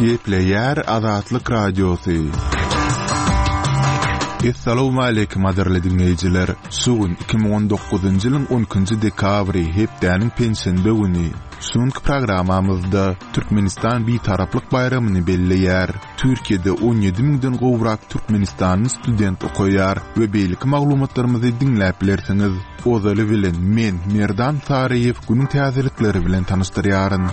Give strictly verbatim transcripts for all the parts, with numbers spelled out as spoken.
Gepleyer Azatlyk Radiosu. Assalamu alaykum aderli dinleyijiler. Sugun iki bin on dokuzuncu ýylyň on ikinji dekabry hepdäniň pensiýe güni. Şonky programamyzda Türkmenistan bir taraplyk bayramyny belleýär. Türkiýede on ýedi miňden gowrak Türkmenistanyň student okuýar we beýlik maglumatlarymyzy dinläp bilersiňiz. Ozaly bilen men Merdan Tariýew günüň täzelikleri bilen tanystyryaryn.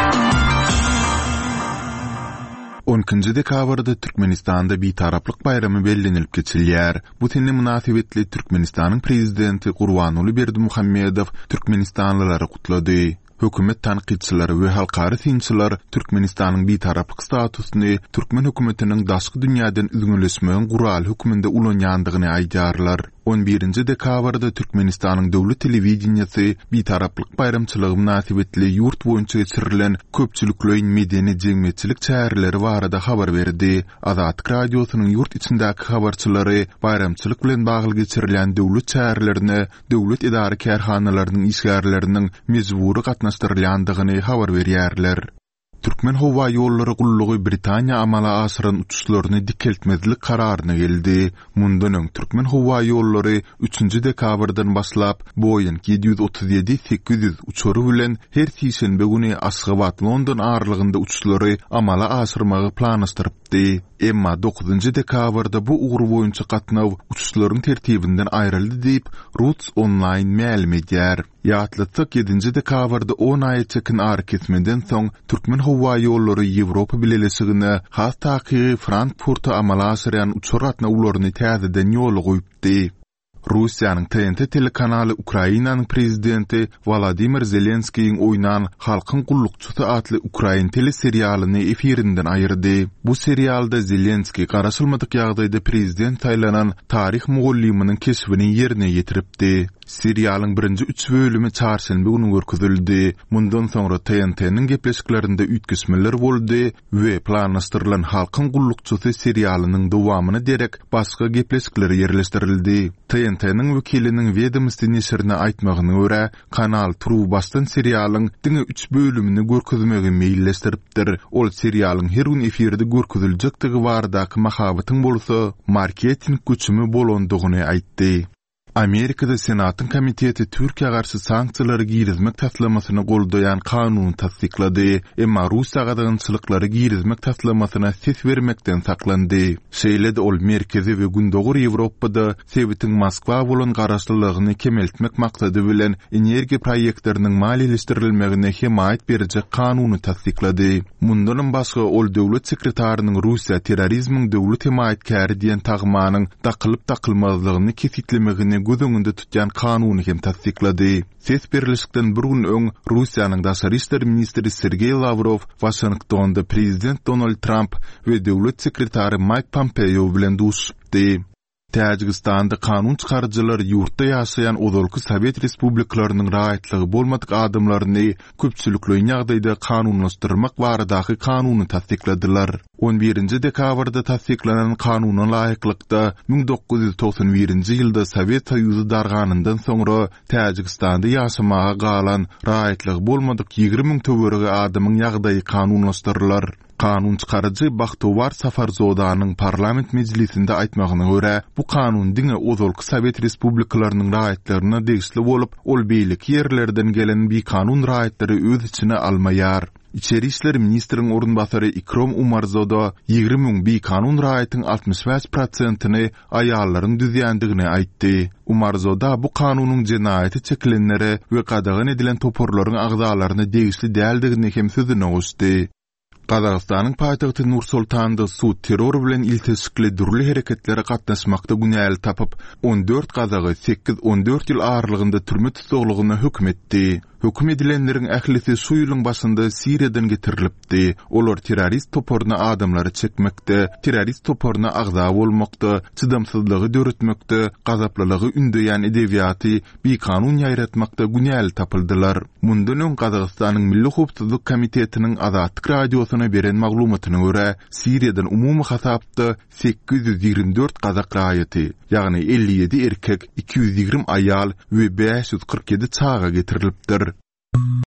on ikinji dekabrda Türkmenistanda bir taraplyk bayramy bellenilip geçilýär. Bu tenne münasibetli Türkmenistanyň prezidenti Gurbanuly Berdimuhammedow Türkmenistanlylary gutlady. Hökümet tanqidçilari we halkary synçylar Türkmenistanyň bir taraplyk statusyny Türkmen hökümetiniň daşky dünýäden üzgünleşmegiň gural höküminde ulanýandygyny aýdarlar. on birinji dekabrda Türkmenistanyň döwlet telewizionyasy bir taraplyk bayramçylygy münasibetli ýurt boýunça geçirilen köpçülikleýin medeni jemgyýetçilik çäreleri barada habar berdi. Azatlyk radiosynyň ýurt içindäki habarçylary bayramçylyk bilen bagly geçirilen döwlet çärelerini döwlet idara kärhanalarynyň işgärleriniň mezburi gatnaşdyrylýandygyny habar berýärler. Türkmen Howa ýollary gullugy Britaniýa amala asyran uçuşlaryny dikeltmezlik kararyna geldi. Mundan Türkmen Howa ýollary üçünji dekabrdan başlap Boeing yedi yüz otuz ýedi sekiz yüz uçury bilen her sişenbe güni Aşgabat London aralygynda uçuşlary amala asyrmagy planlaşdyrypdy. Emma dokuzunji dekabrda bu ugur boýunça gatnaw uçuşlaryň tertibinden aýryldy diýip Roots Online ma'lum edýär. Ýatlytyk yedinji dekabrda on aý çekin ary kesmeden soň Türkmen Howa ýollary Ýewropa bileşigine has taky Frankfurta amala asyryan uçuratna ularyny täzeden ýoly goýupdy. Russiýanyň T N T telekanaly Ukrainanyň prezidenti Volodymyr Zelenskiň oýnan Halkyň gullukçysy adly Ukrain teleserialyny efirinden aýyrdy. Bu serialda Zelenski garaşylmadyk ýagdaýda prezident saýlanan tarih mugallymynyň keşfini ýerine ýetiripdi. Serialyň birinji üç bölümi çarşamba güni görkezildi. Mundan soňra T N T'niň gepleşiklerinde üýtgesmeler boldy we planlaşdyrylan Halkyň gullukçysy serialynyň dowamyny derek başga gepleşikler ýerleşdirildi. T N T'niň wekiliniň Vedomosti neşrine aýtmagyna görä, kanal Trubastan serialyň diňe üç bölümini görkezmegi meýilleşdiripdir. Ol serialyň her gün efirde görkeziljekdigi baradaky mahabatyň bolsa, marketing güçümi bolandygyny aýtdy. Amerikada Senatın komiteti Türkiye karşı sanksiyaları girizmek taslamasyny goldayan kanuny tasdiklady. Emma Russiýa gadagynçylyklary girizmek taslamasyna ses vermekden saklandy. Şeýle de ol merkezi we gündogur Ýewropada Sewitiň Moskwa bolan garaşlylygyny kemeltmek maksady bilen energiýa proýektleriniň maliýeleşdirilmegine himayet berjek kanuny tasdiklady. Mundan başga ol döwlet sekretarinyň Russiýa terrorizmiň döwlet himayetkäri diýen tagmanyň dakylyp dakylmazlygyny kesitlemegine gözüňünde tutýan kanuny hem tasdiklady. Ses berilişikden bir gün öň Russiýanyň daşary işler ministri Sergey Lavrov Washingtonda prezident Donald Trump we döwlet sekretary Mike Pompeo bilen duşupdy. Täjikistanda kanun çykarjylar ýurtda ýaşaýan ozalky Sowet respublikalarynyň rahatlygy bolmadyk adamlaryny köpçülikleýin ýagdaýda kanunlaşdyrmak baradaky kanuny tasdikladylar. on birinji dekabrda tasdiklanan kanunyň laýyklykda bin dokuz yüz toksan birinji ýylda Sowet Soýuzy darganyndan soňra Täjikistanda ýaşamaga galan rahatlygy bolmadyk ýigri miň töweregi adamyň ýagdaýy kanunlaşdyrylar. Kanun çykarjy Bahtowar Safarzodanyň parlament meclisinde aýtmagyna görä, bu kanun diňe ozalky Sowet respublikalarynyň rahatlaryna degişli bolup, ol beýlik ýerlerden gelen bir kanun rahatlary öz içine almaýar. İçeri işler ministriniň orunbasary Ikrom Umarzoda ýigri miň bir kanun rahatynyň altmış beş prosentyny aýallaryň düzýändigini aýtdy. Umarzoda bu kanunyň jenaýaty çekilenlere we gadagan edilen toporlaryň agzalaryna degişli däldigini hem sözüne goşdy. Qazaqstanyň paýtagty Nur-Sultanda suw terror bilen ilteşikli durly hereketlere gatnaşmakda günäl tapyp on dört gazagy sekiz on dört ýyl aralygynda türme tutuglygyna hökm etdi. Hökm edilenleriň ählisi şu ýylyň başynda Siriýadan getirilipdi. Olar terrorist toporuna adamlary çekmekde, terrorist toporuna agza bolmakda, çydamsyzlygy döretmekde, gazaplylygy ündeýän edebiýaty bir kanun ýaýratmakda günäl tapyldylar. Mundan öň Qazaqstanyň Milli Howpsuzlyk Komitetiniň Azatlyk radiosyna beren maglumatyna görä, Siriýadan umumy hasapda sekiz yüz ýigrimä dört gazak raýaty, ýagny elli ýedi erkek, iki yüz ýigrim aýal we beş yüz kırk ýedi çaga getirilipdir.